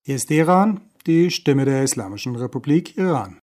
Hier ist Teheran, die Stimme der Islamischen Republik Iran.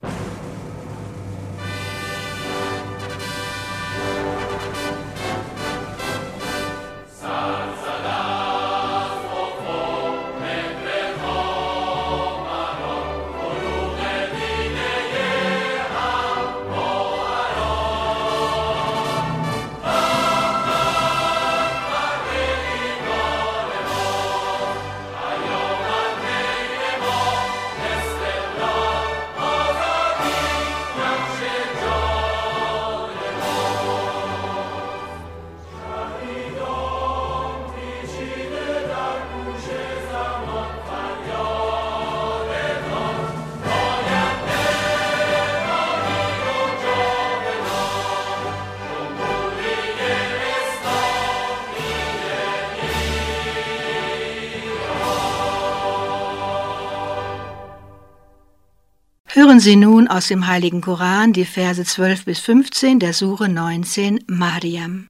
Hören Sie nun aus dem Heiligen Koran die Verse 12 bis 15 der Sure 19 Maryam.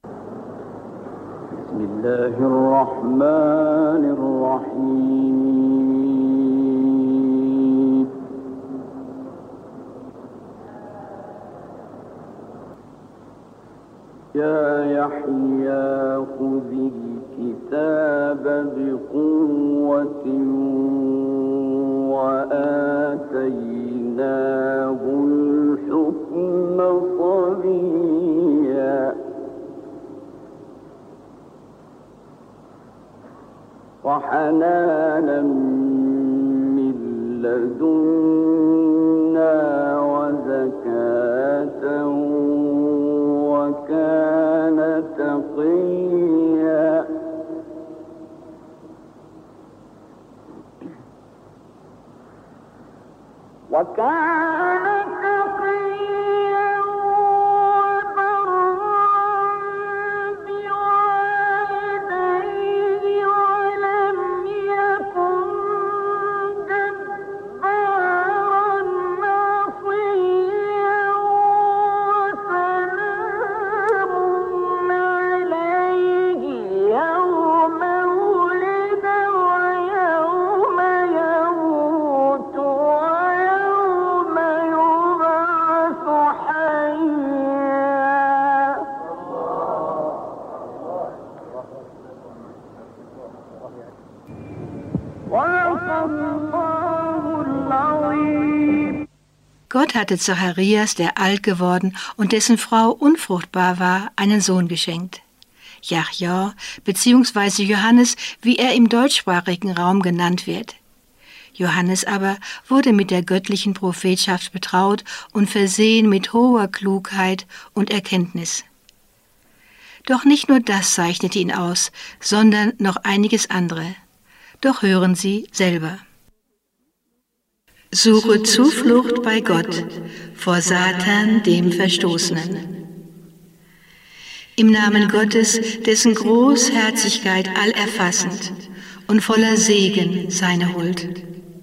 Bismillahirrahmanirrahim. Ya Yahya khudhil kitaba biquwwatin wa آتيناه الحكم صبيا وحنانا من لدنا وزكاة وكان تقيا وكان تقيا وبرا بوالديه ولم يكن جبارا عصيا وسلام عليه يوم ولد ويوم يموت Gott hatte Zacharias, der alt geworden und dessen Frau unfruchtbar war, einen Sohn geschenkt. Jahja bzw. Johannes, wie er im deutschsprachigen Raum genannt wird. Johannes aber wurde mit der göttlichen Prophetschaft betraut und versehen mit hoher Klugheit und Erkenntnis. Doch nicht nur das zeichnete ihn aus, sondern noch einiges andere. Doch hören Sie selber. Suche Zuflucht bei Gott vor Satan, dem Verstoßenen. Im Namen Gottes, dessen Großherzigkeit allerfassend und voller Segen seine Huld.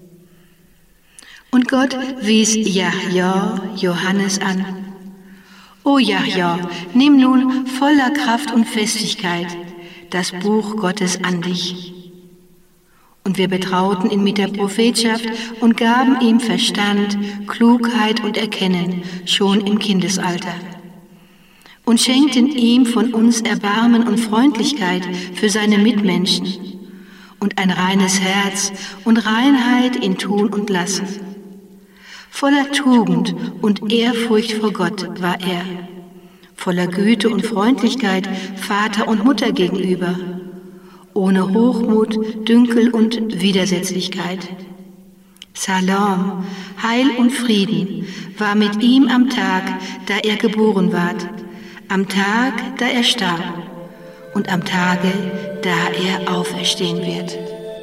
Und Gott wies Jahja, Johannes an. O Jahja, nimm nun voller Kraft und Festigkeit das Buch Gottes an dich. Und wir betrauten ihn mit der Prophetschaft und gaben ihm Verstand, Klugheit und Erkennen schon im Kindesalter. Und schenkten ihm von uns Erbarmen und Freundlichkeit für seine Mitmenschen und ein reines Herz und Reinheit in Tun und Lassen. Voller Tugend und Ehrfurcht vor Gott war er, voller Güte und Freundlichkeit Vater und Mutter gegenüber, ohne Hochmut, Dünkel und Widersetzlichkeit. Salam, Heil und Frieden war mit ihm am Tag, da er geboren ward, am Tag, da er starb und am Tage, da er auferstehen wird.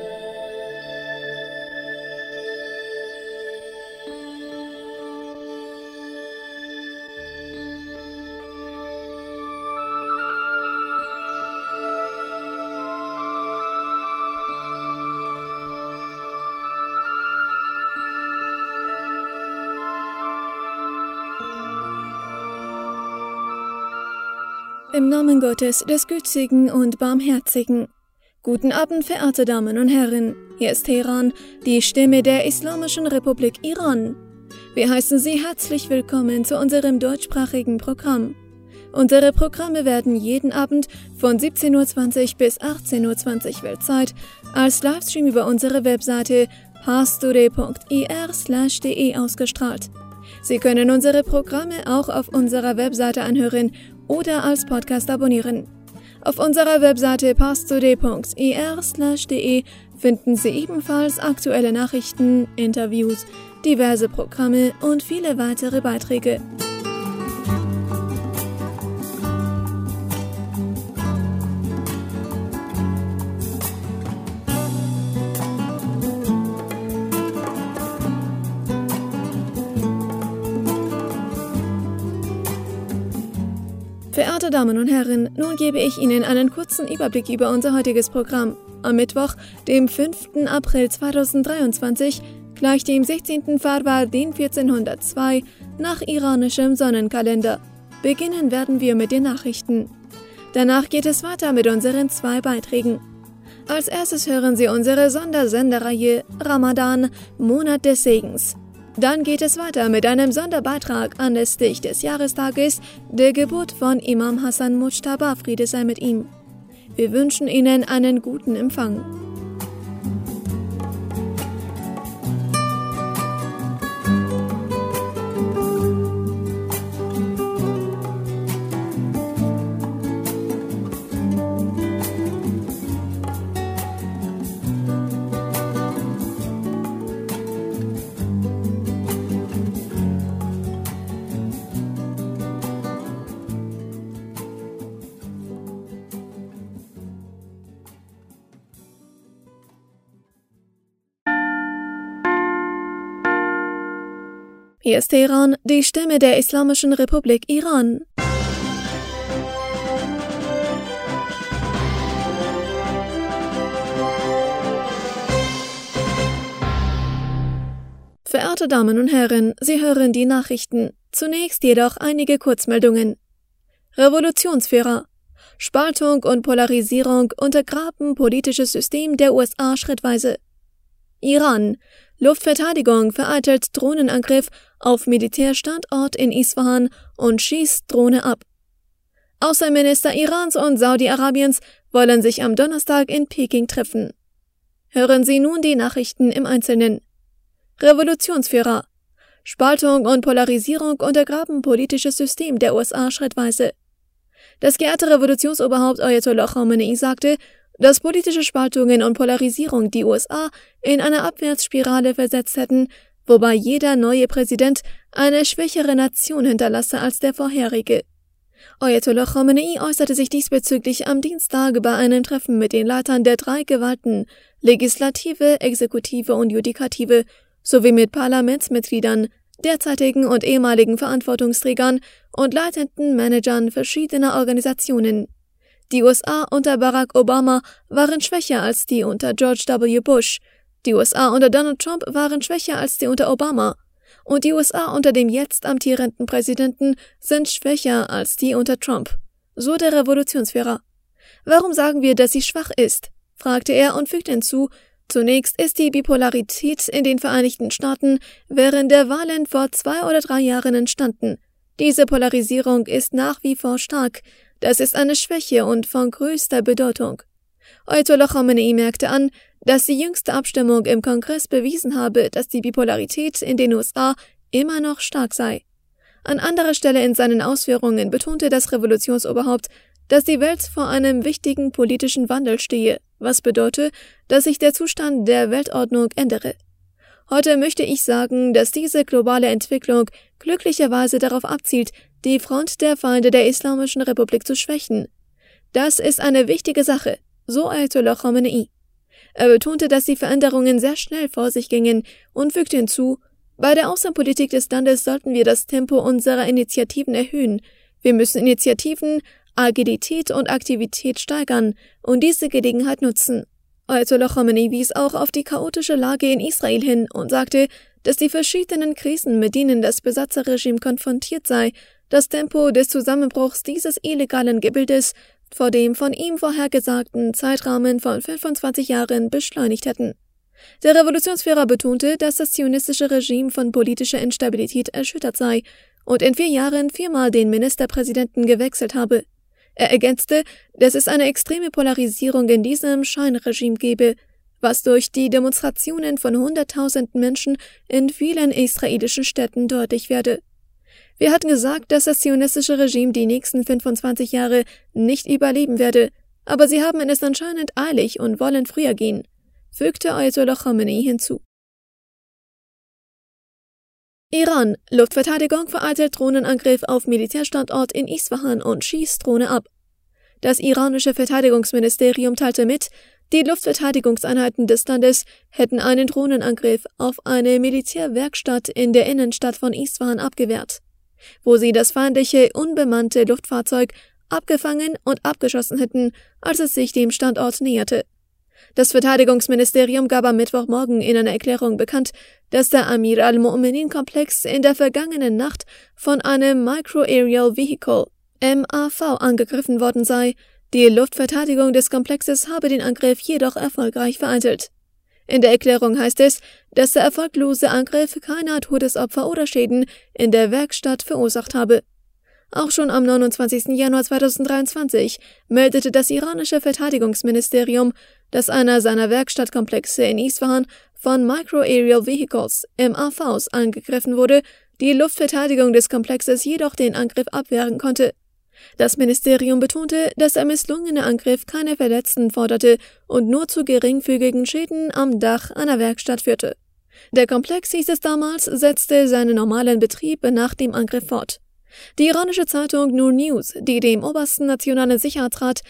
Im Namen Gottes, des Gütigen und Barmherzigen. Guten Abend, verehrte Damen und Herren. Hier ist Teheran, die Stimme der Islamischen Republik Iran. Wir heißen Sie herzlich willkommen zu unserem deutschsprachigen Programm. Unsere Programme werden jeden Abend von 17:20 Uhr bis 18:20 Uhr Weltzeit als Livestream über unsere Webseite parstoday.ir/de ausgestrahlt. Sie können unsere Programme auch auf unserer Webseite anhören oder als Podcast abonnieren. Auf unserer Webseite parstoday.ir/de finden Sie ebenfalls aktuelle Nachrichten, Interviews, diverse Programme und viele weitere Beiträge. Verehrte Damen und Herren, nun gebe ich Ihnen einen kurzen Überblick über unser heutiges Programm. Am Mittwoch, dem 5. April 2023, gleich dem 16. Farvardin 1402 nach iranischem Sonnenkalender. Beginnen werden wir mit den Nachrichten. Danach geht es weiter mit unseren 2 Beiträgen. Als erstes hören Sie unsere Sondersendereihe Ramadan, Monat des Segens. Dann geht es weiter mit einem Sonderbeitrag anlässlich des Jahrestages der Geburt von Imam Hassan Mujtaba, Friede sei mit ihm. Wir wünschen Ihnen einen guten Empfang. Hier ist Teheran, die Stimme der Islamischen Republik Iran. Verehrte Damen und Herren, Sie hören die Nachrichten. Zunächst jedoch einige Kurzmeldungen. Revolutionsführer. Spaltung und Polarisierung untergraben politisches System der USA schrittweise. Iran. Luftverteidigung vereitelt Drohnenangriff auf Militärstandort in Isfahan und schießt Drohne ab. Außenminister Irans und Saudi-Arabiens wollen sich am Donnerstag in Peking treffen. Hören Sie nun die Nachrichten im Einzelnen. Revolutionsführer. Spaltung und Polarisierung untergraben politisches System der USA schrittweise. Das geehrte Revolutionsoberhaupt Ayatollah Khamenei sagte, dass politische Spaltungen und Polarisierung die USA in eine Abwärtsspirale versetzt hätten, wobei jeder neue Präsident eine schwächere Nation hinterlasse als der vorherige. Ayatollah Khamenei äußerte sich diesbezüglich am Dienstag bei einem Treffen mit den Leitern der 3 Gewalten, Legislative, Exekutive und Judikative, sowie mit Parlamentsmitgliedern, derzeitigen und ehemaligen Verantwortungsträgern und leitenden Managern verschiedener Organisationen. Die USA unter Barack Obama waren schwächer als die unter George W. Bush. Die USA unter Donald Trump waren schwächer als die unter Obama. Und die USA unter dem jetzt amtierenden Präsidenten sind schwächer als die unter Trump. So der Revolutionsführer. Warum sagen wir, dass sie schwach ist? Fragte er und fügte hinzu, zunächst ist die Bipolarität in den Vereinigten Staaten während der Wahlen vor 2 oder 3 Jahren entstanden. Diese Polarisierung ist nach wie vor stark. Das ist eine Schwäche und von größter Bedeutung. Ayatollah Khamenei merkte an, dass die jüngste Abstimmung im Kongress bewiesen habe, dass die Bipolarität in den USA immer noch stark sei. An anderer Stelle in seinen Ausführungen betonte das Revolutionsoberhaupt, dass die Welt vor einem wichtigen politischen Wandel stehe, was bedeute, dass sich der Zustand der Weltordnung ändere. Heute möchte ich sagen, dass diese globale Entwicklung glücklicherweise darauf abzielt, die Front der Feinde der Islamischen Republik zu schwächen. Das ist eine wichtige Sache, so Ayatollah Khamenei. Er betonte, dass die Veränderungen sehr schnell vor sich gingen und fügte hinzu, bei der Außenpolitik des Landes sollten wir das Tempo unserer Initiativen erhöhen. Wir müssen Initiativen, Agilität und Aktivität steigern und diese Gelegenheit nutzen. Ayatollah Khamenei wies auch auf die chaotische Lage in Israel hin und sagte, dass die verschiedenen Krisen, mit denen das Besatzerregime konfrontiert sei, das Tempo des Zusammenbruchs dieses illegalen Gebildes vor dem von ihm vorhergesagten Zeitrahmen von 25 Jahren beschleunigt hätten. Der Revolutionsführer betonte, dass das zionistische Regime von politischer Instabilität erschüttert sei und in 4 Jahren 4-mal den Ministerpräsidenten gewechselt habe. Er ergänzte, dass es eine extreme Polarisierung in diesem Scheinregime gebe, was durch die Demonstrationen von Hunderttausenden Menschen in vielen israelischen Städten deutlich werde. Wir hatten gesagt, dass das zionistische Regime die nächsten 25 Jahre nicht überleben werde, aber sie haben es anscheinend eilig und wollen früher gehen, fügte Ayatollah Khamenei hinzu. Iran. Luftverteidigung vereitelt Drohnenangriff auf Militärstandort in Isfahan und schießt Drohne ab. Das iranische Verteidigungsministerium teilte mit, die Luftverteidigungseinheiten des Landes hätten einen Drohnenangriff auf eine Militärwerkstatt in der Innenstadt von Isfahan abgewehrt, wo sie das feindliche, unbemannte Luftfahrzeug abgefangen und abgeschossen hätten, als es sich dem Standort näherte. Das Verteidigungsministerium gab am Mittwochmorgen in einer Erklärung bekannt, dass der Amir al-Mu'minin-Komplex in der vergangenen Nacht von einem Micro-Aerial Vehicle, MAV, angegriffen worden sei. Die Luftverteidigung des Komplexes habe den Angriff jedoch erfolgreich vereitelt. In der Erklärung heißt es, dass der erfolglose Angriff keine Todesopfer oder Schäden in der Werkstatt verursacht habe. Auch schon am 29. Januar 2023 meldete das iranische Verteidigungsministerium, dass einer seiner Werkstattkomplexe in Isfahan von Micro-Aerial Vehicles, MAVs, angegriffen wurde, die Luftverteidigung des Komplexes jedoch den Angriff abwehren konnte. Das Ministerium betonte, dass der misslungene Angriff keine Verletzten forderte und nur zu geringfügigen Schäden am Dach einer Werkstatt führte. Der Komplex, hieß es damals, setzte seinen normalen Betrieb nach dem Angriff fort. Die iranische Zeitung Noor News, die dem obersten nationalen Sicherheitsrat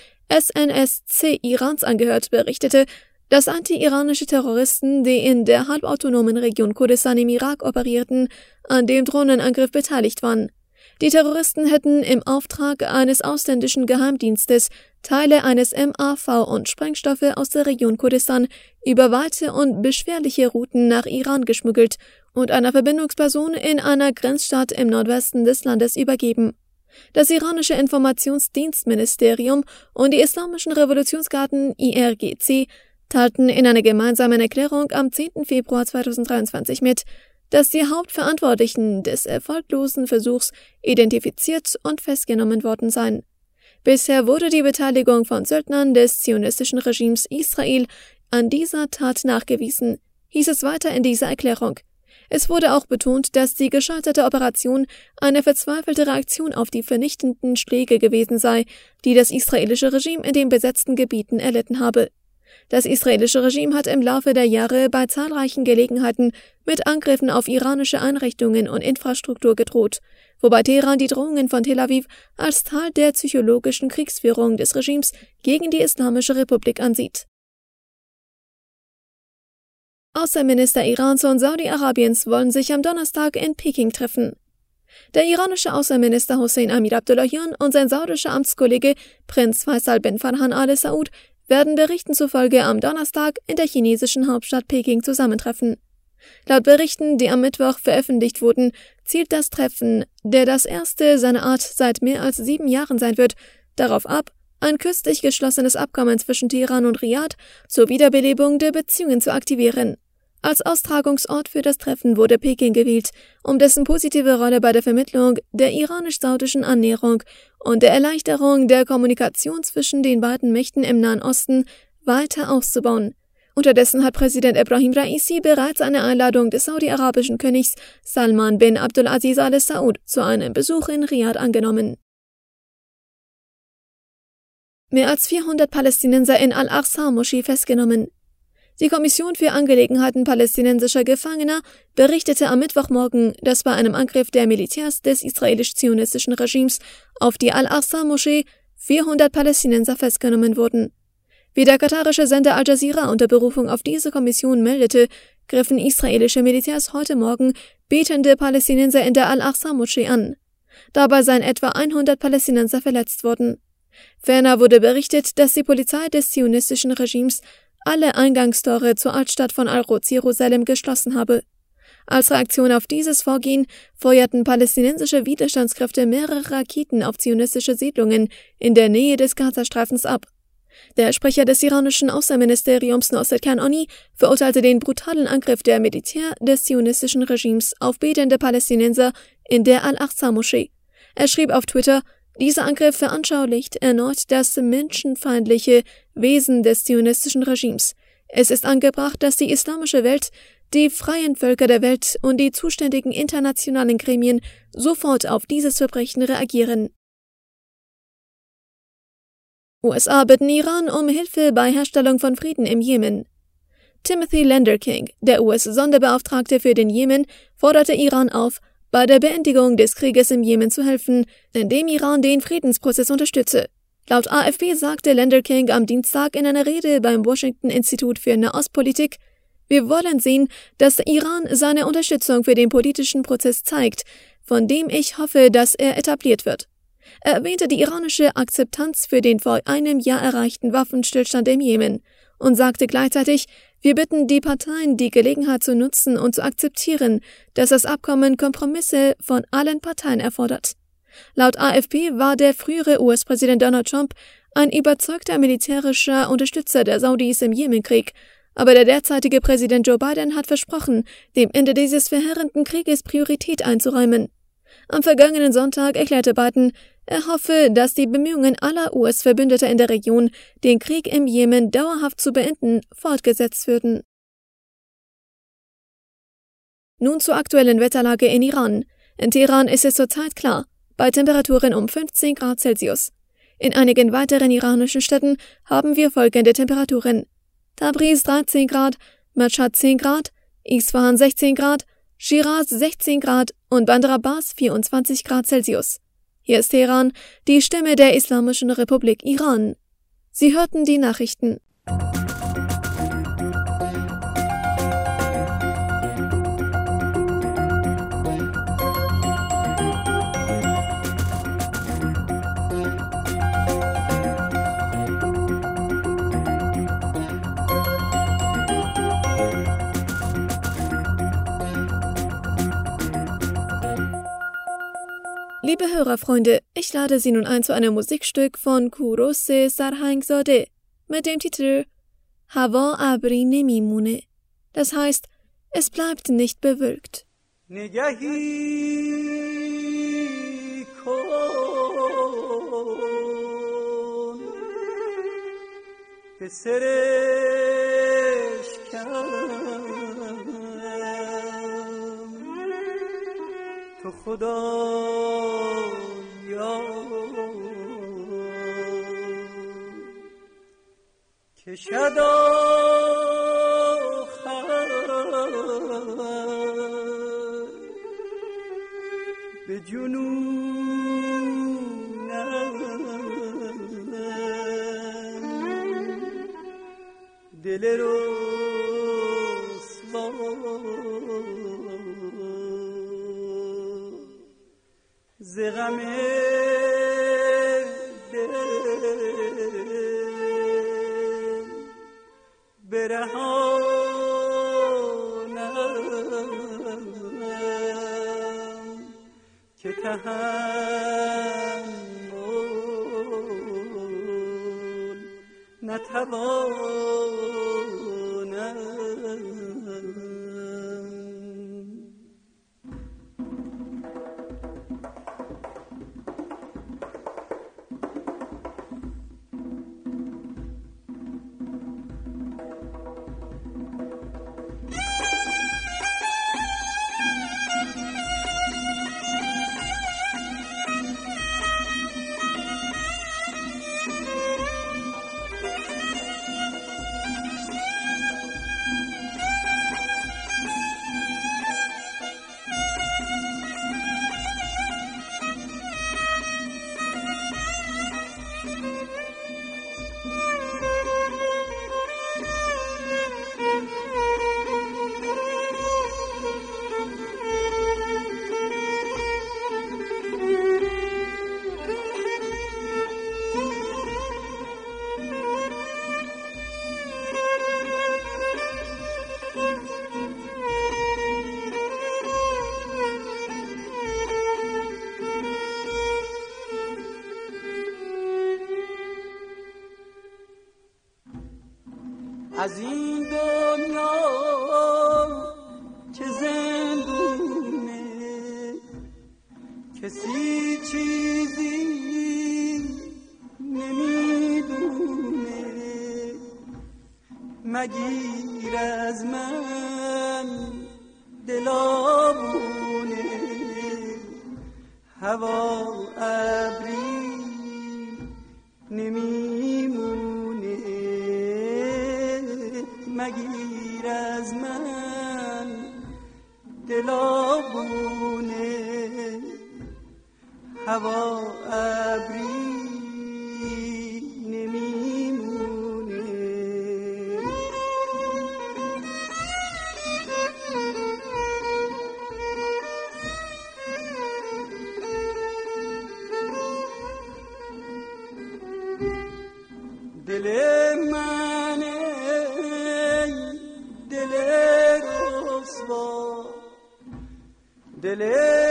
SNSC Irans angehört, berichtete, dass anti-iranische Terroristen, die in der halbautonomen Region Kurdistan im Irak operierten, an dem Drohnenangriff beteiligt waren. Die Terroristen hätten im Auftrag eines ausländischen Geheimdienstes Teile eines MAV und Sprengstoffe aus der Region Kurdistan über weite und beschwerliche Routen nach Iran geschmuggelt und einer Verbindungsperson in einer Grenzstadt im Nordwesten des Landes übergeben. Das iranische Informationsdienstministerium und die Islamischen Revolutionsgarden IRGC teilten in einer gemeinsamen Erklärung am 10. Februar 2023 mit, dass die Hauptverantwortlichen des erfolglosen Versuchs identifiziert und festgenommen worden seien. Bisher wurde die Beteiligung von Söldnern des zionistischen Regimes Israel an dieser Tat nachgewiesen, hieß es weiter in dieser Erklärung. Es wurde auch betont, dass die gescheiterte Operation eine verzweifelte Reaktion auf die vernichtenden Schläge gewesen sei, die das israelische Regime in den besetzten Gebieten erlitten habe. Das israelische Regime hat im Laufe der Jahre bei zahlreichen Gelegenheiten mit Angriffen auf iranische Einrichtungen und Infrastruktur gedroht, wobei Teheran die Drohungen von Tel Aviv als Teil der psychologischen Kriegsführung des Regimes gegen die Islamische Republik ansieht. Außenminister Irans und Saudi-Arabiens wollen sich am Donnerstag in Peking treffen. Der iranische Außenminister Hossein Amir-Abdollahian und sein saudischer Amtskollege Prinz Faisal bin Farhan Al Saud werden Berichten zufolge am Donnerstag in der chinesischen Hauptstadt Peking zusammentreffen. Laut Berichten, die am Mittwoch veröffentlicht wurden, zielt das Treffen, der das erste seiner Art seit mehr als 7 Jahren sein wird, darauf ab, ein kürzlich geschlossenes Abkommen zwischen Teheran und Riad zur Wiederbelebung der Beziehungen zu aktivieren. Als Austragungsort für das Treffen wurde Peking gewählt, um dessen positive Rolle bei der Vermittlung der iranisch-saudischen Annäherung und der Erleichterung der Kommunikation zwischen den beiden Mächten im Nahen Osten weiter auszubauen. Unterdessen hat Präsident Ebrahim Raisi bereits eine Einladung des saudi-arabischen Königs Salman bin Abdulaziz Al Saud zu einem Besuch in Riad angenommen. Mehr als 400 Palästinenser in Al-Aqsa-Moschee festgenommen. Die Kommission für Angelegenheiten palästinensischer Gefangener berichtete am Mittwochmorgen, dass bei einem Angriff der Militärs des israelisch-zionistischen Regimes auf die Al-Aqsa-Moschee 400 Palästinenser festgenommen wurden. Wie der katarische Sender Al Jazeera unter Berufung auf diese Kommission meldete, griffen israelische Militärs heute Morgen betende Palästinenser in der Al-Aqsa-Moschee an. Dabei seien etwa 100 Palästinenser verletzt worden. Ferner wurde berichtet, dass die Polizei des zionistischen Regimes alle Eingangstore zur Altstadt von Al-Quds Jerusalem geschlossen habe. Als Reaktion auf dieses Vorgehen feuerten palästinensische Widerstandskräfte mehrere Raketen auf zionistische Siedlungen in der Nähe des Gazastreifens ab. Der Sprecher des iranischen Außenministeriums Nosrat Kanani verurteilte den brutalen Angriff der Militär des zionistischen Regimes auf betende Palästinenser in der Al-Aqsa-Moschee. Er schrieb auf Twitter, dieser Angriff veranschaulicht erneut das menschenfeindliche Wesen des zionistischen Regimes. Es ist angebracht, dass die islamische Welt, die freien Völker der Welt und die zuständigen internationalen Gremien sofort auf dieses Verbrechen reagieren. USA bitten Iran um Hilfe bei Herstellung von Frieden im Jemen. Timothy Lenderking, der US-Sonderbeauftragte für den Jemen, forderte Iran auf, bei der Beendigung des Krieges im Jemen zu helfen, indem Iran den Friedensprozess unterstütze. Laut AFP sagte Lenderking am Dienstag in einer Rede beim Washington Institut für Nahostpolitik, wir wollen sehen, dass der Iran seine Unterstützung für den politischen Prozess zeigt, von dem ich hoffe, dass er etabliert wird. Er erwähnte die iranische Akzeptanz für den vor einem Jahr erreichten Waffenstillstand im Jemen und sagte gleichzeitig, wir bitten die Parteien, die Gelegenheit zu nutzen und zu akzeptieren, dass das Abkommen Kompromisse von allen Parteien erfordert. Laut AFP war der frühere US-Präsident Donald Trump ein überzeugter militärischer Unterstützer der Saudis im Jemenkrieg, aber der derzeitige Präsident Joe Biden hat versprochen, dem Ende dieses verheerenden Krieges Priorität einzuräumen. Am vergangenen Sonntag erklärte Biden, er hoffe, dass die Bemühungen aller US-Verbündeter in der Region, den Krieg im Jemen dauerhaft zu beenden, fortgesetzt würden. Nun zur aktuellen Wetterlage in Iran. In Teheran ist es zurzeit klar, bei Temperaturen um 15 Grad Celsius. In einigen weiteren iranischen Städten haben wir folgende Temperaturen: Tabriz 13 Grad, Mashhad 10 Grad, Isfahan 16 Grad, Shiraz 16 Grad und Bandar Abbas 24 Grad Celsius. Hier ist Teheran, die Stimme der Islamischen Republik Iran. Sie hörten die Nachrichten. Liebe Hörerfreunde, ich lade Sie nun ein zu einem Musikstück von Kurose Sarhangzadeh mit dem Titel Hava abri nemimune. Das heißt, es bleibt nicht bewölkt. نگهی کن به سرشکم تو خدایا کشد آخر به جنونم دل رسوا ز غم دل برهانم که تحمل نتوانم. از این دنیا که زندونه، کسی چیزی نمیدونه. مگیر از من دلابونه، هوا ابری نمیمونه. مگیر از من دلابونه، هوا ابری نمیمونه. دل من ای دل رسوا، دل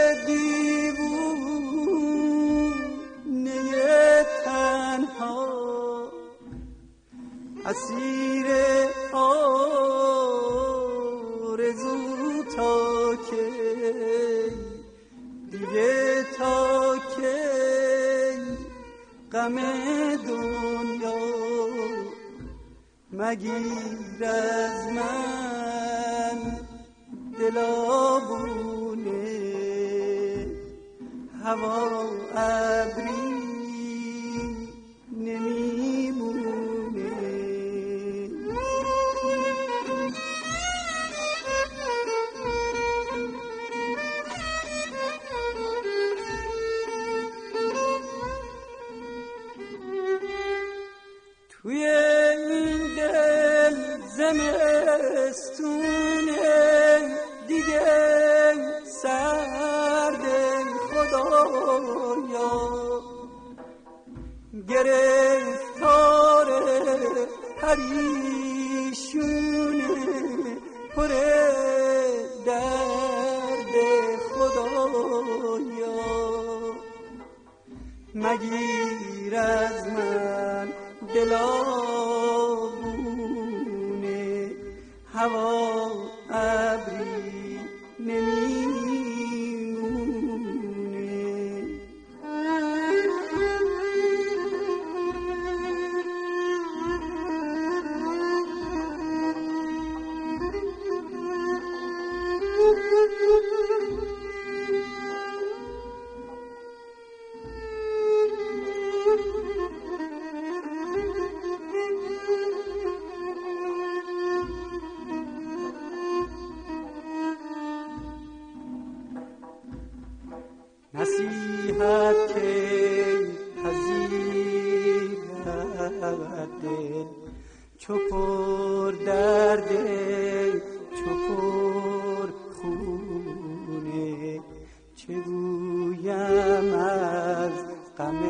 دیوونه تنها، اسیر آرزو تا که دیگه، تا که غم دنیا. مگیر از من دلابونه، هوا ابری نمیمونه. توی این دل زمستونه دیگه سرد خدایا، گرفتار پریشونه پر درد خدایا. مگیر از من دلابونه، هوا ابری نمیمونه. نصیحت که پذیرد دل، چو پر درده چو پر خونه. چه گویم از غم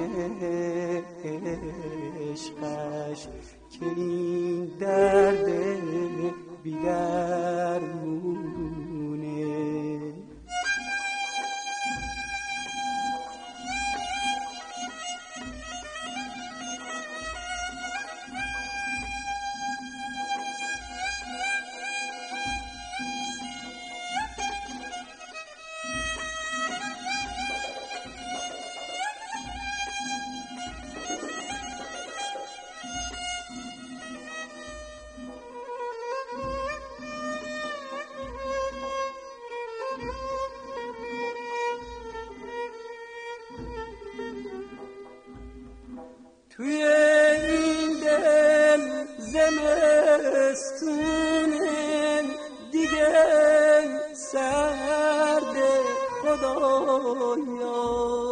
عشقش که این درد بی درمونه. توی این دل زمستونه دیگه سرد خدایا،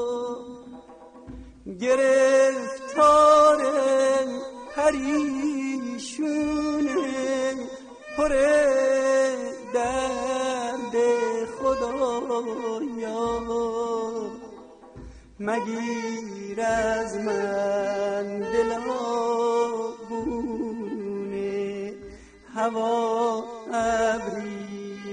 گرفتار پریشونه پر درد خدایا. مگیر از من دلابونه، هوا ابری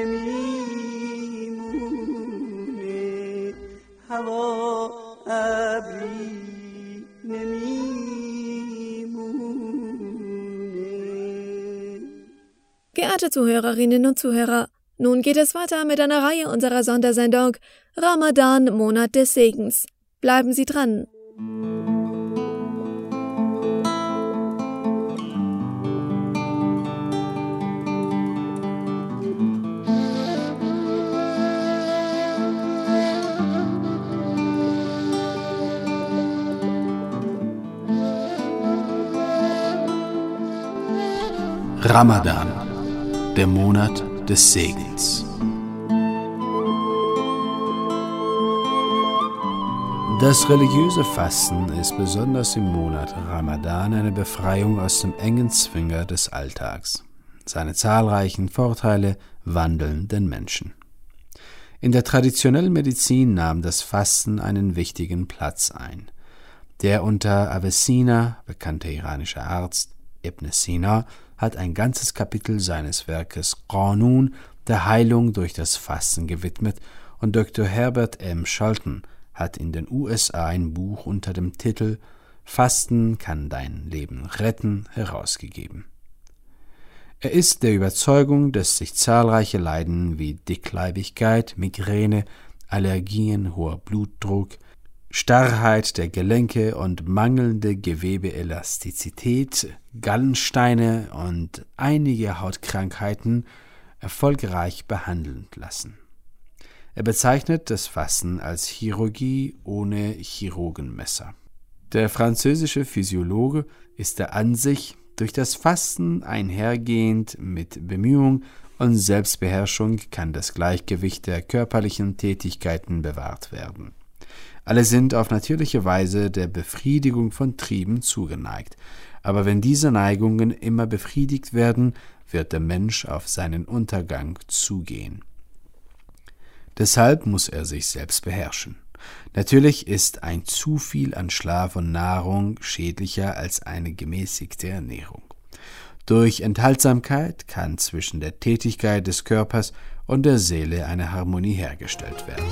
نمیمونه. هوا ابری نمیمونه. Werte Zuhörerinnen und Zuhörer, nun geht es weiter mit einer Reihe unserer Sondersendung Ramadan, Monat des Segens. Bleiben Sie dran. Ramadan, der Monat des Segens. Das religiöse Fasten ist besonders im Monat Ramadan eine Befreiung aus dem engen Zwinger des Alltags. Seine zahlreichen Vorteile wandeln den Menschen. In der traditionellen Medizin nahm das Fasten einen wichtigen Platz ein. Der unter Avicenna bekannte iranische Arzt Ibn Sina hat ein ganzes Kapitel seines Werkes Qanun der Heilung durch das Fasten gewidmet und Dr. Herbert M. Scholten hat in den USA ein Buch unter dem Titel »Fasten kann dein Leben retten« herausgegeben. Er ist der Überzeugung, dass sich zahlreiche Leiden wie Dickleibigkeit, Migräne, Allergien, hoher Blutdruck, Starrheit der Gelenke und mangelnde Gewebeelastizität, Gallensteine und einige Hautkrankheiten erfolgreich behandeln lassen. Er bezeichnet das Fasten als Chirurgie ohne Chirurgenmesser. Der französische Physiologe ist der Ansicht, durch das Fasten einhergehend mit Bemühung und Selbstbeherrschung kann das Gleichgewicht der körperlichen Tätigkeiten bewahrt werden. Alle sind auf natürliche Weise der Befriedigung von Trieben zugeneigt, aber wenn diese Neigungen immer befriedigt werden, wird der Mensch auf seinen Untergang zugehen. Deshalb muss er sich selbst beherrschen. Natürlich ist ein zu viel an Schlaf und Nahrung schädlicher als eine gemäßigte Ernährung. Durch Enthaltsamkeit kann zwischen der Tätigkeit des Körpers und der Seele eine Harmonie hergestellt werden.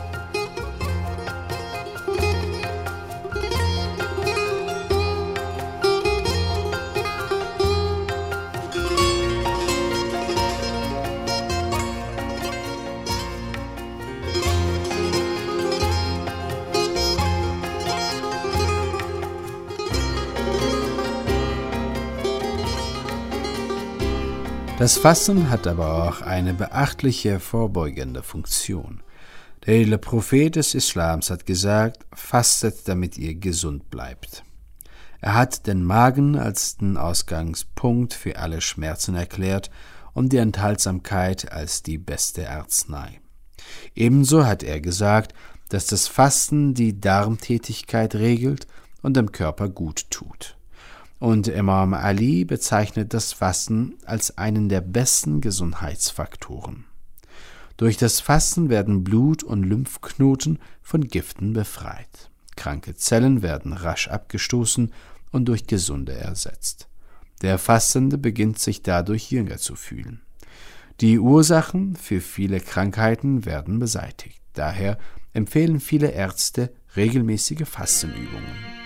Das Fasten hat aber auch eine beachtliche vorbeugende Funktion. Der edle Prophet des Islams hat gesagt, fastet, damit ihr gesund bleibt. Er hat den Magen als den Ausgangspunkt für alle Schmerzen erklärt und die Enthaltsamkeit als die beste Arznei. Ebenso hat er gesagt, dass das Fasten die Darmtätigkeit regelt und dem Körper gut tut. Und Imam Ali bezeichnet das Fasten als einen der besten Gesundheitsfaktoren. Durch das Fasten werden Blut- und Lymphknoten von Giften befreit. Kranke Zellen werden rasch abgestoßen und durch gesunde ersetzt. Der Fastende beginnt sich dadurch jünger zu fühlen. Die Ursachen für viele Krankheiten werden beseitigt. Daher empfehlen viele Ärzte regelmäßige Fastenübungen.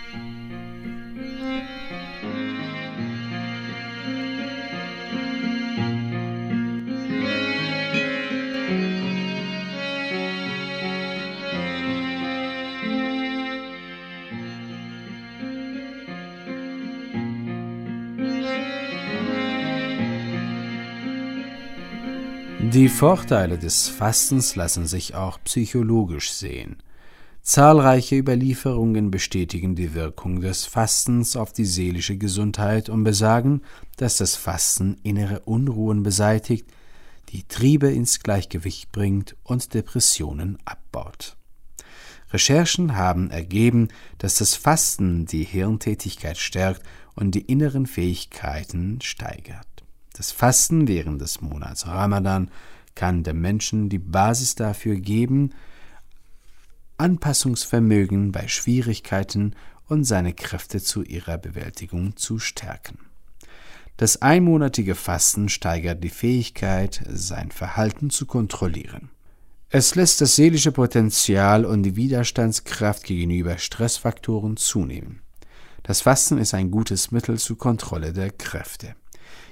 Die Vorteile des Fastens lassen sich auch psychologisch sehen. Zahlreiche Überlieferungen bestätigen die Wirkung des Fastens auf die seelische Gesundheit und besagen, dass das Fasten innere Unruhen beseitigt, die Triebe ins Gleichgewicht bringt und Depressionen abbaut. Recherchen haben ergeben, dass das Fasten die Hirntätigkeit stärkt und die inneren Fähigkeiten steigert. Das Fasten während des Monats Ramadan kann dem Menschen die Basis dafür geben, Anpassungsvermögen bei Schwierigkeiten und seine Kräfte zu ihrer Bewältigung zu stärken. Das einmonatige Fasten steigert die Fähigkeit, sein Verhalten zu kontrollieren. Es lässt das seelische Potenzial und die Widerstandskraft gegenüber Stressfaktoren zunehmen. Das Fasten ist ein gutes Mittel zur Kontrolle der Kräfte.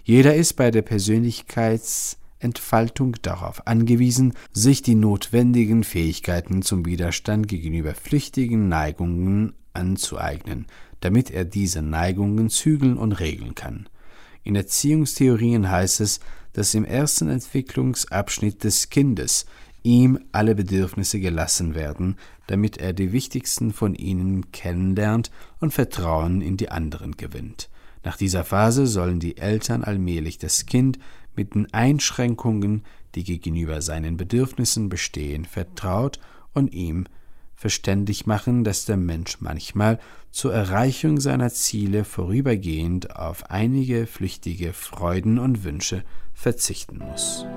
Jeder ist bei der Persönlichkeitsentfaltung darauf angewiesen, sich die notwendigen Fähigkeiten zum Widerstand gegenüber flüchtigen Neigungen anzueignen, damit er diese Neigungen zügeln und regeln kann. In Erziehungstheorien heißt es, dass im ersten Entwicklungsabschnitt des Kindes ihm alle Bedürfnisse gelassen werden, damit er die wichtigsten von ihnen kennenlernt und Vertrauen in die anderen gewinnt. Nach dieser Phase sollen die Eltern allmählich das Kind mit den Einschränkungen, die gegenüber seinen Bedürfnissen bestehen, vertraut und ihm verständlich machen, dass der Mensch manchmal zur Erreichung seiner Ziele vorübergehend auf einige flüchtige Freuden und Wünsche verzichten muss.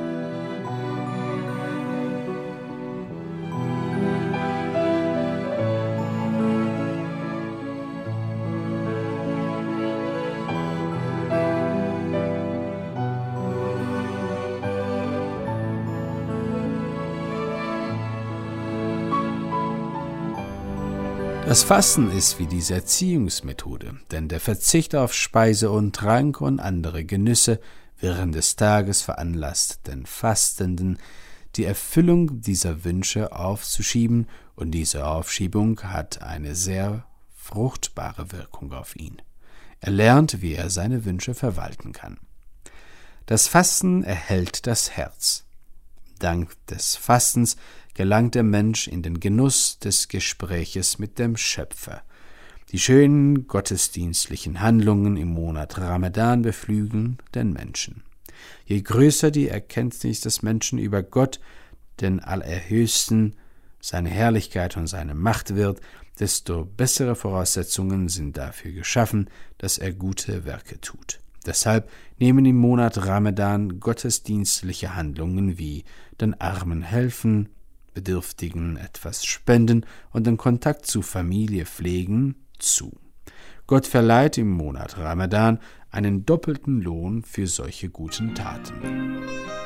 Das Fasten ist wie diese Erziehungsmethode, denn der Verzicht auf Speise und Trank und andere Genüsse während des Tages veranlasst den Fastenden, die Erfüllung dieser Wünsche aufzuschieben, und diese Aufschiebung hat eine sehr fruchtbare Wirkung auf ihn. Er lernt, wie er seine Wünsche verwalten kann. Das Fasten erhält das Herz. Dank des Fastens gelangt der Mensch in den Genuss des Gespräches mit dem Schöpfer. Die schönen gottesdienstlichen Handlungen im Monat Ramadan beflügeln den Menschen. Je größer die Erkenntnis des Menschen über Gott, den Allerhöchsten, seine Herrlichkeit und seine Macht wird, desto bessere Voraussetzungen sind dafür geschaffen, dass er gute Werke tut. Deshalb nehmen im Monat Ramadan gottesdienstliche Handlungen wie den Armen helfen, Bedürftigen etwas spenden und den Kontakt zu Familie pflegen zu. Gott verleiht im Monat Ramadan einen doppelten Lohn für solche guten Taten.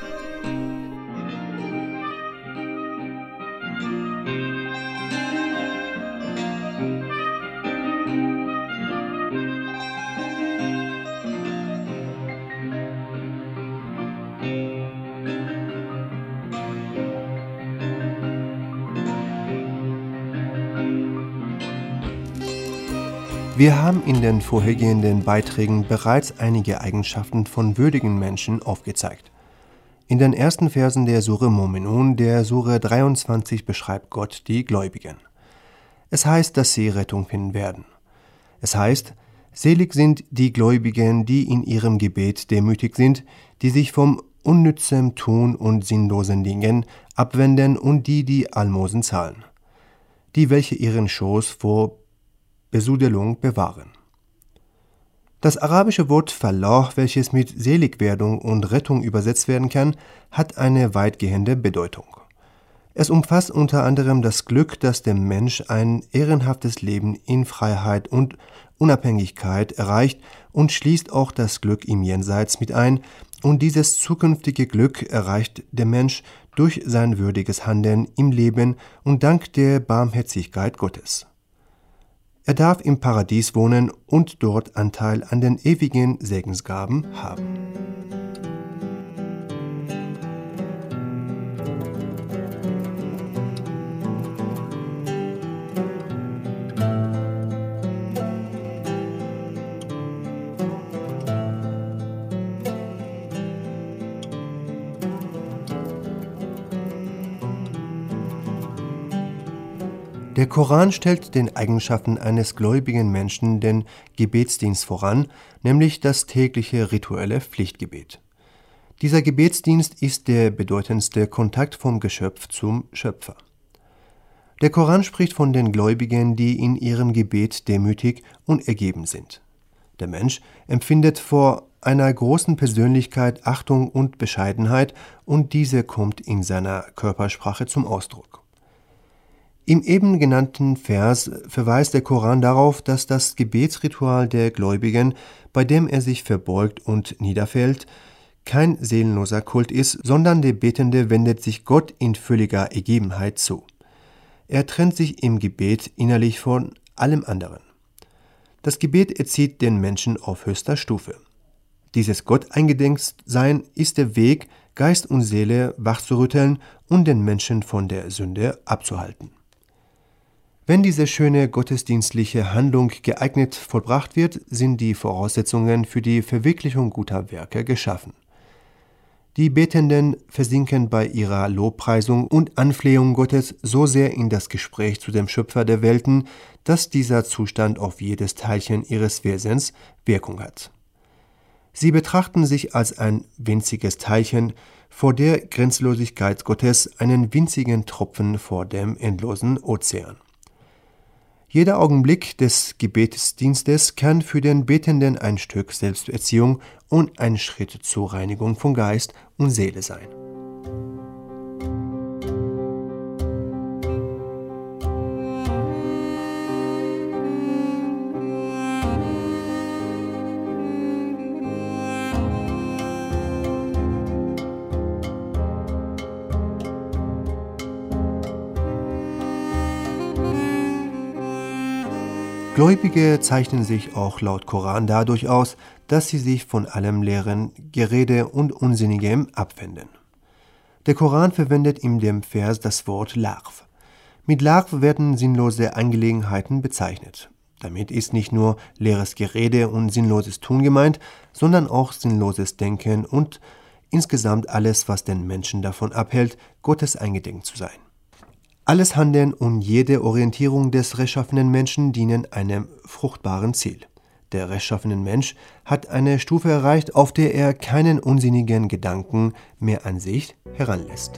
Wir haben in den vorhergehenden Beiträgen bereits einige Eigenschaften von würdigen Menschen aufgezeigt. In den ersten Versen der Sure Mu'minun, der Sure 23, beschreibt Gott die Gläubigen. Es heißt, dass sie Rettung finden werden. Es heißt, selig sind die Gläubigen, die in ihrem Gebet demütig sind, die sich vom unnützem Tun und sinnlosen Dingen abwenden und die Almosen zahlen, die welche ihren Schoß vor Besudelung bewahren. Das arabische Wort Falah, welches mit Seligwerdung und Rettung übersetzt werden kann, hat eine weitgehende Bedeutung. Es umfasst unter anderem das Glück, das dem Mensch ein ehrenhaftes Leben in Freiheit und Unabhängigkeit erreicht, und schließt auch das Glück im Jenseits mit ein, und dieses zukünftige Glück erreicht der Mensch durch sein würdiges Handeln im Leben und dank der Barmherzigkeit Gottes. Er darf im Paradies wohnen und dort Anteil an den ewigen Segensgaben haben. Der Koran stellt den Eigenschaften eines gläubigen Menschen den Gebetsdienst voran, nämlich das tägliche rituelle Pflichtgebet. Dieser Gebetsdienst ist der bedeutendste Kontakt vom Geschöpf zum Schöpfer. Der Koran spricht von den Gläubigen, die in ihrem Gebet demütig und ergeben sind. Der Mensch empfindet vor einer großen Persönlichkeit Achtung und Bescheidenheit, und diese kommt in seiner Körpersprache zum Ausdruck. Im eben genannten Vers verweist der Koran darauf, dass das Gebetsritual der Gläubigen, bei dem er sich verbeugt und niederfällt, kein seelenloser Kult ist, sondern der Betende wendet sich Gott in völliger Ergebenheit zu. Er trennt sich im Gebet innerlich von allem anderen. Das Gebet erzieht den Menschen auf höchster Stufe. Dieses Gott eingedenk sein ist der Weg, Geist und Seele wachzurütteln und den Menschen von der Sünde abzuhalten. Wenn diese schöne gottesdienstliche Handlung geeignet vollbracht wird, sind die Voraussetzungen für die Verwirklichung guter Werke geschaffen. Die Betenden versinken bei ihrer Lobpreisung und Anflehung Gottes so sehr in das Gespräch zu dem Schöpfer der Welten, dass dieser Zustand auf jedes Teilchen ihres Wesens Wirkung hat. Sie betrachten sich als ein winziges Teilchen vor der Grenzlosigkeit Gottes, einen winzigen Tropfen vor dem endlosen Ozean. Jeder Augenblick des Gebetsdienstes kann für den Betenden ein Stück Selbsterziehung und ein Schritt zur Reinigung von Geist und Seele sein. Gläubige zeichnen sich auch laut Koran dadurch aus, dass sie sich von allem leeren Gerede und Unsinnigem abwenden. Der Koran verwendet in dem Vers das Wort Lagw. Mit Lagw werden sinnlose Angelegenheiten bezeichnet. Damit ist nicht nur leeres Gerede und sinnloses Tun gemeint, sondern auch sinnloses Denken und insgesamt alles, was den Menschen davon abhält, Gottes eingedenk zu sein. Alles Handeln und jede Orientierung des rechtschaffenen Menschen dienen einem fruchtbaren Ziel. Der rechtschaffene Mensch hat eine Stufe erreicht, auf der er keinen unsinnigen Gedanken mehr an sich heranlässt.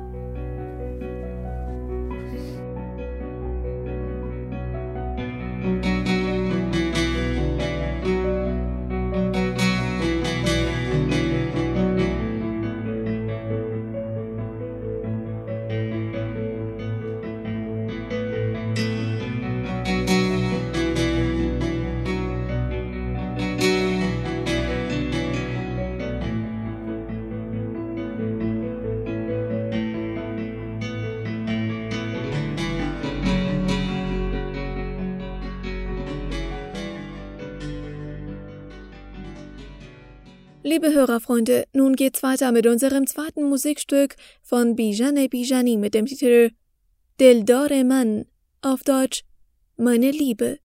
Liebe Hörerfreunde, nun geht's weiter mit unserem zweiten Musikstück von Bijane Bijani mit dem Titel Dildar Man, auf Deutsch Meine Liebe.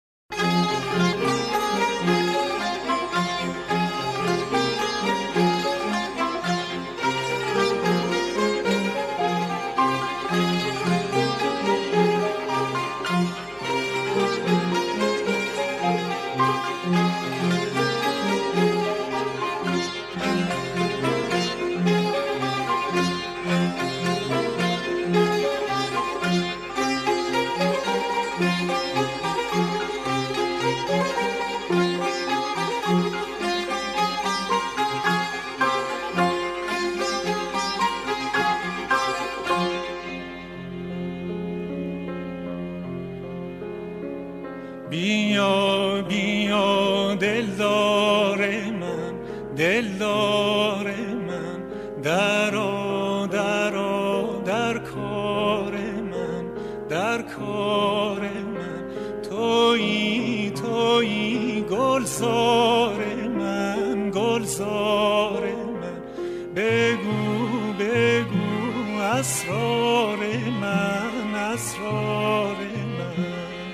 بیا بیا دلدار من دلدار من درآ درآ در کار من در کار من تویی تویی گلزار من گلزار من بگو بگو اسرار من اسرار من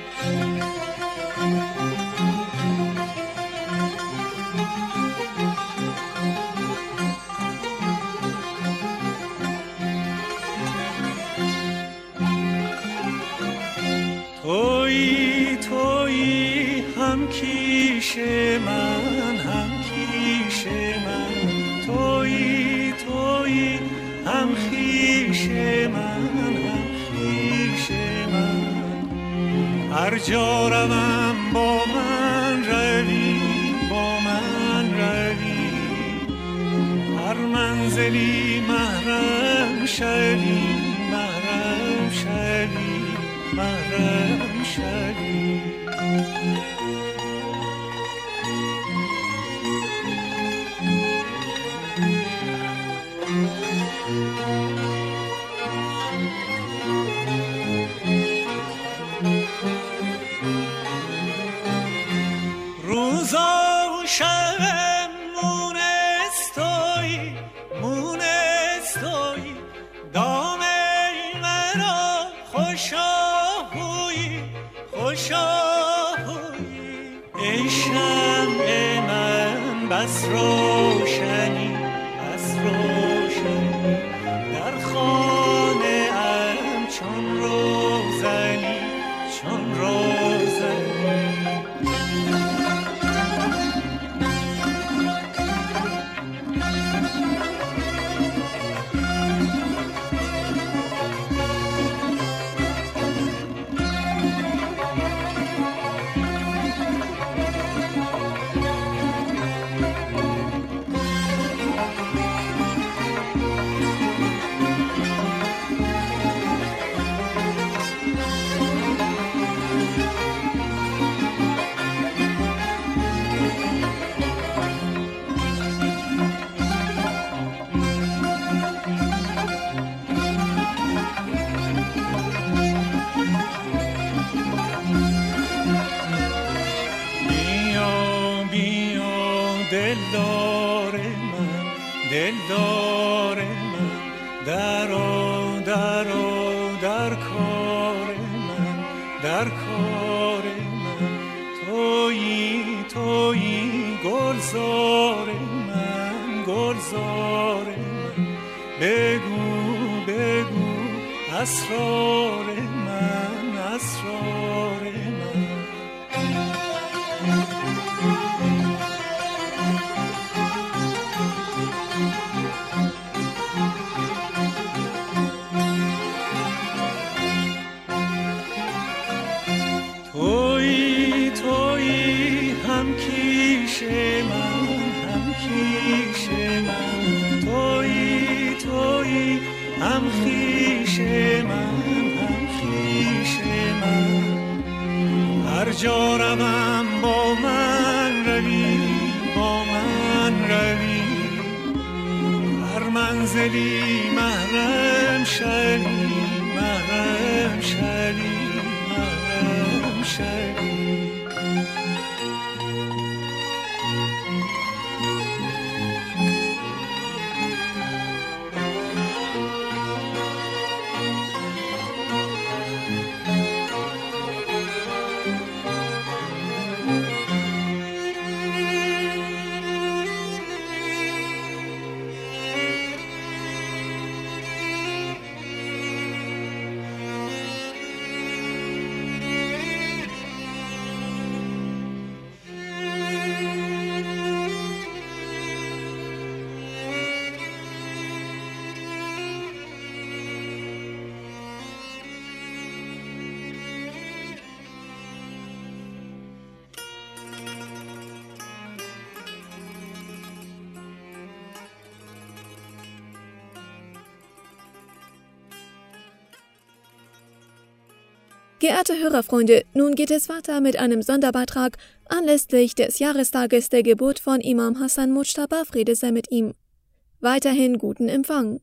تویی تویی هم کیش من هم کیش من تویی تویی هم خویش من هم خویش من هر جا روم با من روی با من روی هر منزلی محرم شوی محرم شوی محرم شوی روزا و شب مونه دام مرا خوشاهوی ای شمع من بس روشنی در خانه ام چون روزنی دلدار من در کار من تویی گلزار من بگو اسرار من تویی هم کیش من تویی هم خویش من هر جا روم با من روی هر منزلی محرم شوی Geehrte Hörerfreunde, nun geht es weiter mit einem Sonderbeitrag anlässlich des Jahrestages der Geburt von Imam Hassan Mujtaba, Friede sei mit ihm. Weiterhin guten Empfang.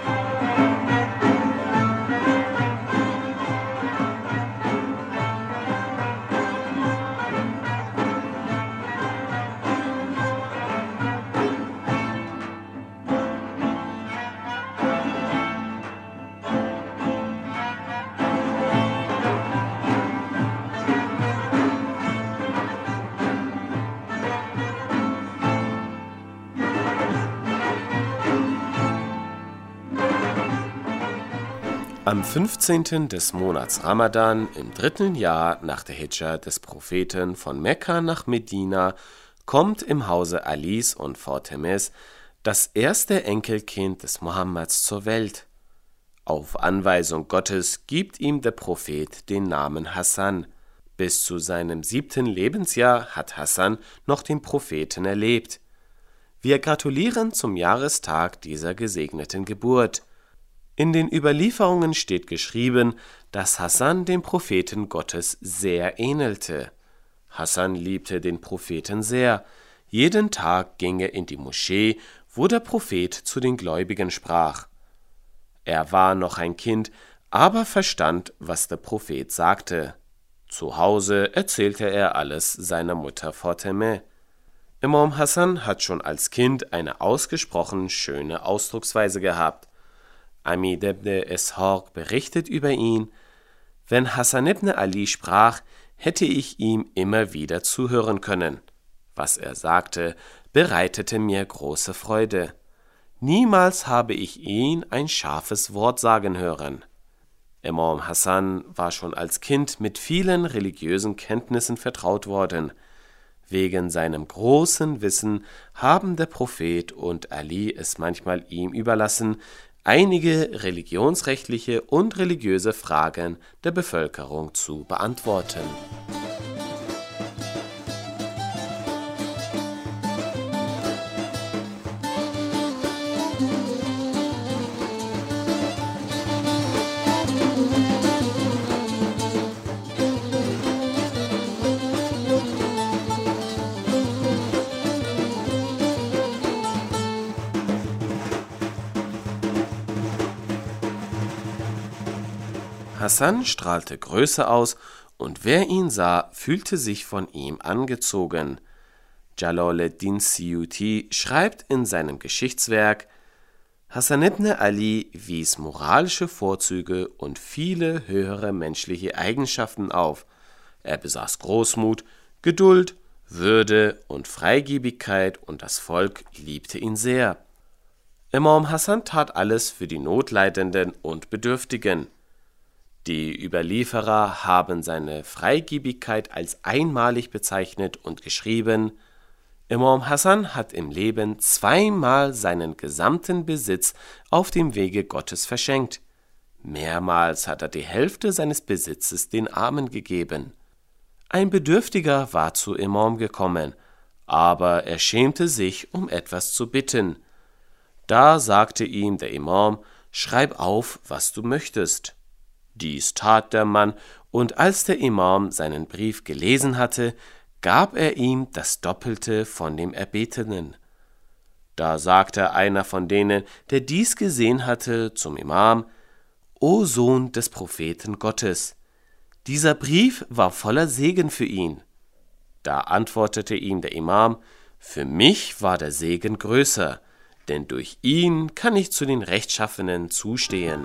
Am 15. des Monats Ramadan, im 3. Jahr nach der Hidschra des Propheten von Mekka nach Medina, kommt im Hause Alis und Fatimes das erste Enkelkind des Mohammeds zur Welt. Auf Anweisung Gottes gibt ihm der Prophet den Namen Hassan. Bis zu seinem 7. Lebensjahr hat Hassan noch den Propheten erlebt. Wir gratulieren zum Jahrestag dieser gesegneten Geburt. In den Überlieferungen steht geschrieben, dass Hassan dem Propheten Gottes sehr ähnelte. Hassan liebte den Propheten sehr. Jeden Tag ging er in die Moschee, wo der Prophet zu den Gläubigen sprach. Er war noch ein Kind, aber verstand, was der Prophet sagte. Zu Hause erzählte er alles seiner Mutter Fatime. Imam Hassan hat schon als Kind eine ausgesprochen schöne Ausdrucksweise gehabt. Amid ibn Ishaq berichtet über ihn: Wenn Hasan ibn Ali sprach, hätte ich ihm immer wieder zuhören können. Was er sagte, bereitete mir große Freude. Niemals habe ich ihn ein scharfes Wort sagen hören. Imam Hassan war schon als Kind mit vielen religiösen Kenntnissen vertraut worden. Wegen seinem großen Wissen haben der Prophet und Ali es manchmal ihm überlassen, einige religionsrechtliche und religiöse Fragen der Bevölkerung zu beantworten. Hassan strahlte Größe aus, und wer ihn sah, fühlte sich von ihm angezogen. Jalaleddin Suyuti schreibt in seinem Geschichtswerk: Hasan ibn Ali wies moralische Vorzüge und viele höhere menschliche Eigenschaften auf. Er besaß Großmut, Geduld, Würde und Freigebigkeit, und das Volk liebte ihn sehr. Imam Hassan tat alles für die Notleidenden und Bedürftigen. Die Überlieferer haben seine Freigebigkeit als einmalig bezeichnet und geschrieben: Imam Hassan hat im Leben zweimal seinen gesamten Besitz auf dem Wege Gottes verschenkt. Mehrmals hat er die Hälfte seines Besitzes den Armen gegeben. Ein Bedürftiger war zu Imam gekommen, aber er schämte sich, um etwas zu bitten. Da sagte ihm der Imam: Schreib auf, was du möchtest. Dies tat der Mann, und als der Imam seinen Brief gelesen hatte, gab er ihm das Doppelte von dem Erbetenen. Da sagte einer von denen, der dies gesehen hatte, zum Imam: O Sohn des Propheten Gottes, dieser Brief war voller Segen für ihn. Da antwortete ihm der Imam: Für mich war der Segen größer, denn durch ihn kann ich zu den Rechtschaffenen zustehen.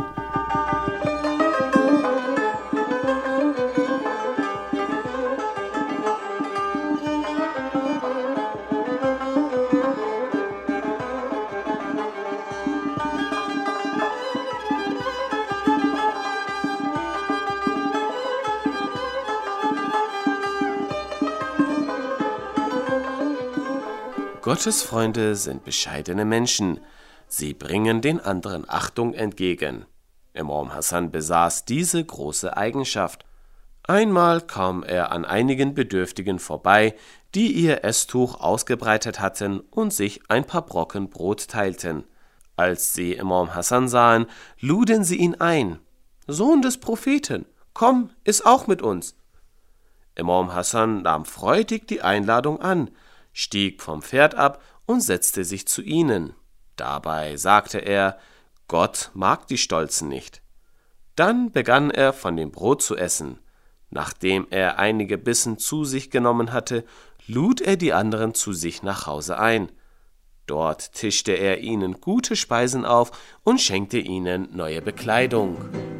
Gottes Freunde sind bescheidene Menschen. Sie bringen den anderen Achtung entgegen. Imam Hassan besaß diese große Eigenschaft. Einmal kam er an einigen Bedürftigen vorbei, die ihr Esstuch ausgebreitet hatten und sich ein paar Brocken Brot teilten. Als sie Imam Hassan sahen, luden sie ihn ein: Sohn des Propheten, komm, iss auch mit uns. Imam Hassan nahm freudig die Einladung an, stieg vom Pferd ab und setzte sich zu ihnen. Dabei sagte er: Gott mag die Stolzen nicht. Dann begann er von dem Brot zu essen. Nachdem er einige Bissen zu sich genommen hatte, lud er die anderen zu sich nach Hause ein. Dort tischte er ihnen gute Speisen auf und schenkte ihnen neue Bekleidung.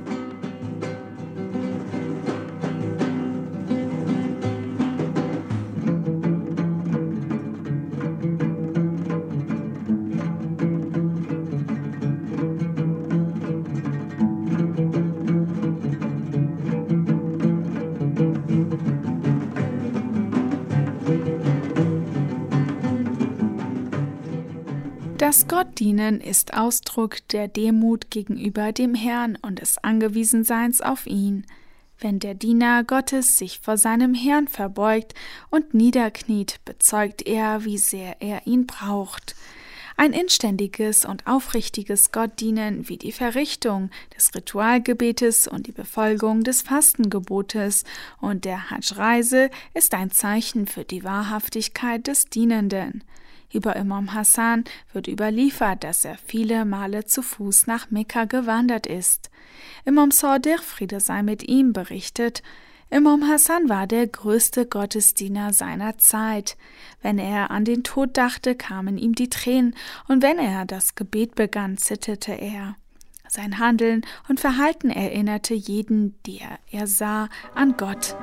Das Gottdienen ist Ausdruck der Demut gegenüber dem Herrn und des Angewiesenseins auf ihn. Wenn der Diener Gottes sich vor seinem Herrn verbeugt und niederkniet, bezeugt er, wie sehr er ihn braucht. Ein inständiges und aufrichtiges Gottdienen wie die Verrichtung des Ritualgebetes und die Befolgung des Fastengebotes und der Hadsch-Reise ist ein Zeichen für die Wahrhaftigkeit des Dienenden. Über Imam Hassan wird überliefert, dass er viele Male zu Fuß nach Mekka gewandert ist. Imam Sadiq, Friede sei mit ihm, berichtet: Imam Hassan war der größte Gottesdiener seiner Zeit. Wenn er an den Tod dachte, kamen ihm die Tränen, und wenn er das Gebet begann, zitterte er. Sein Handeln und Verhalten erinnerte jeden, der er sah, an Gott.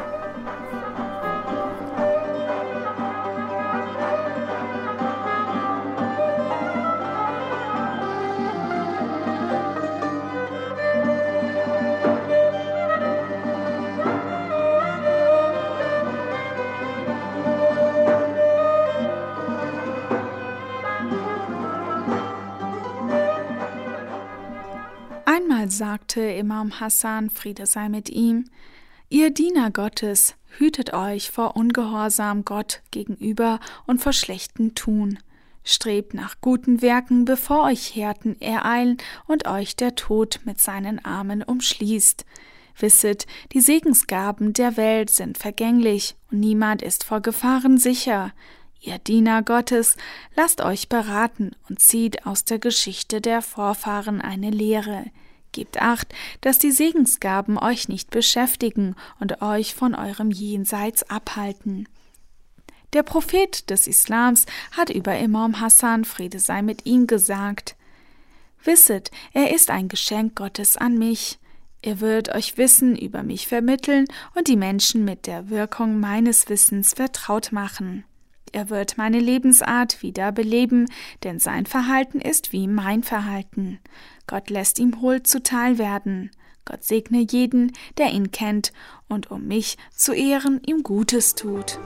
Einmal sagte Imam Hassan, Friede sei mit ihm: Ihr Diener Gottes, hütet euch vor Ungehorsam Gott gegenüber und vor schlechtem Tun. Strebt nach guten Werken, bevor euch Härten ereilen und euch der Tod mit seinen Armen umschließt. Wisset, die Segensgaben der Welt sind vergänglich und niemand ist vor Gefahren sicher. Ihr Diener Gottes, lasst euch beraten und zieht aus der Geschichte der Vorfahren eine Lehre. Gebt Acht, dass die Segensgaben euch nicht beschäftigen und euch von eurem Jenseits abhalten. Der Prophet des Islams hat über Imam Hassan, Friede sei mit ihm, gesagt: Wisset, er ist ein Geschenk Gottes an mich. Er wird euch Wissen über mich vermitteln und die Menschen mit der Wirkung meines Wissens vertraut machen. Er wird meine Lebensart wieder beleben, denn sein Verhalten ist wie mein Verhalten. Gott lässt ihm Huld zuteil werden. Gott segne jeden, der ihn kennt und um mich zu ehren ihm Gutes tut.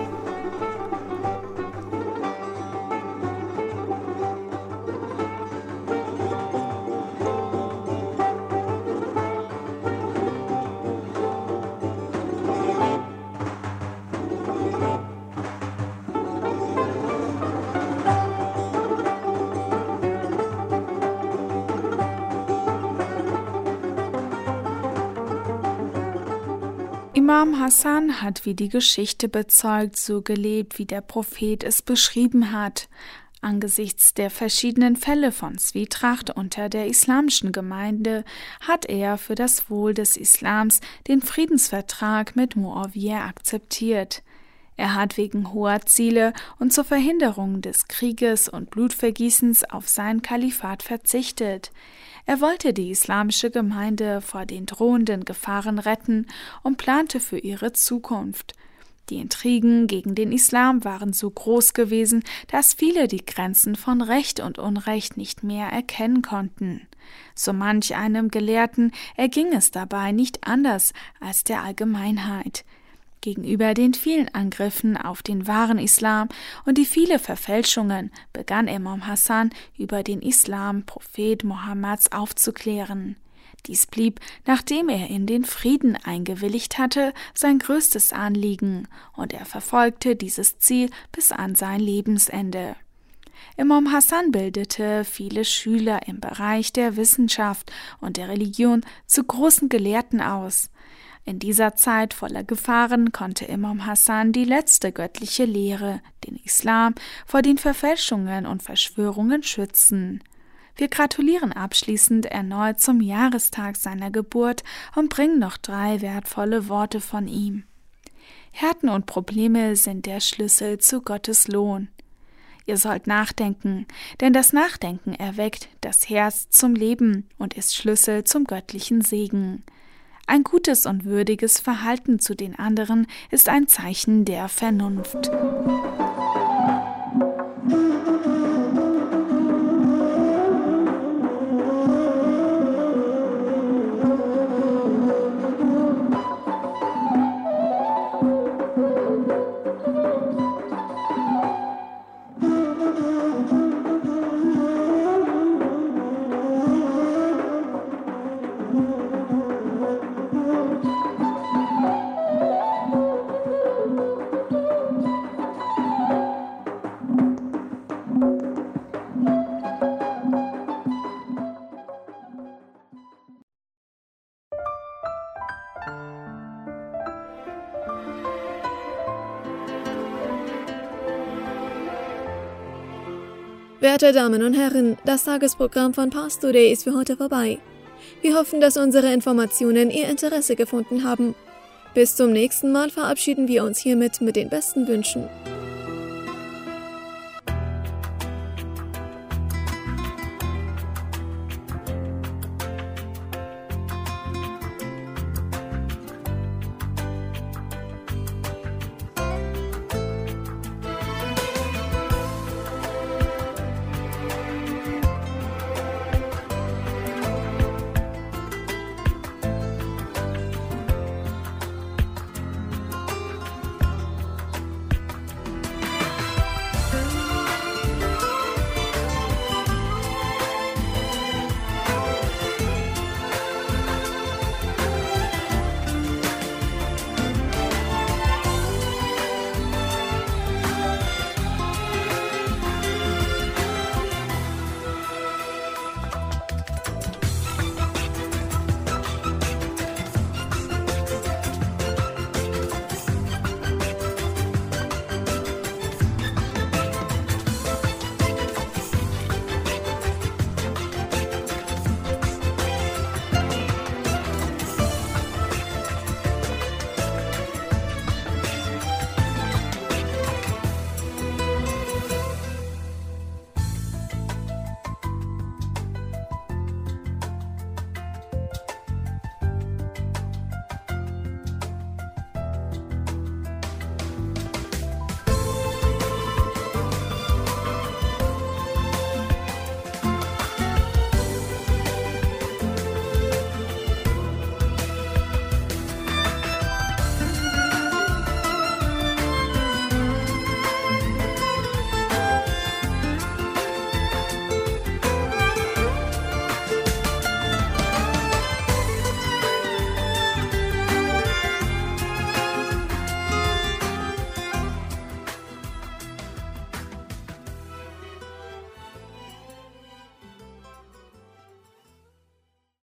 Imam Hassan hat wie die Geschichte bezeugt, so gelebt, wie der Prophet es beschrieben hat. Angesichts der verschiedenen Fälle von Zwietracht unter der islamischen Gemeinde hat er für das Wohl des Islams den Friedensvertrag mit Muawiyah akzeptiert. Er hat wegen hoher Ziele und zur Verhinderung des Krieges und Blutvergießens auf sein Kalifat verzichtet. Er wollte die islamische Gemeinde vor den drohenden Gefahren retten und plante für ihre Zukunft. Die Intrigen gegen den Islam waren so groß gewesen, dass viele die Grenzen von Recht und Unrecht nicht mehr erkennen konnten. So manch einem Gelehrten erging es dabei nicht anders als der Allgemeinheit. Gegenüber den vielen Angriffen auf den wahren Islam und die vielen Verfälschungen begann Imam Hassan über den Islam Prophet Mohammeds aufzuklären. Dies blieb, nachdem er in den Frieden eingewilligt hatte, sein größtes Anliegen, und er verfolgte dieses Ziel bis an sein Lebensende. Imam Hassan bildete viele Schüler im Bereich der Wissenschaft und der Religion zu großen Gelehrten aus. In dieser Zeit voller Gefahren konnte Imam Hassan die letzte göttliche Lehre, den Islam, vor den Verfälschungen und Verschwörungen schützen. Wir gratulieren abschließend erneut zum Jahrestag seiner Geburt und bringen noch 3 wertvolle Worte von ihm. Härten und Probleme sind der Schlüssel zu Gottes Lohn. Ihr sollt nachdenken, denn das Nachdenken erweckt das Herz zum Leben und ist Schlüssel zum göttlichen Segen. Ein gutes und würdiges Verhalten zu den anderen ist ein Zeichen der Vernunft. Werte Damen und Herren, das Tagesprogramm von Pars Today ist für heute vorbei. Wir hoffen, dass unsere Informationen Ihr Interesse gefunden haben. Bis zum nächsten Mal verabschieden wir uns hiermit mit den besten Wünschen.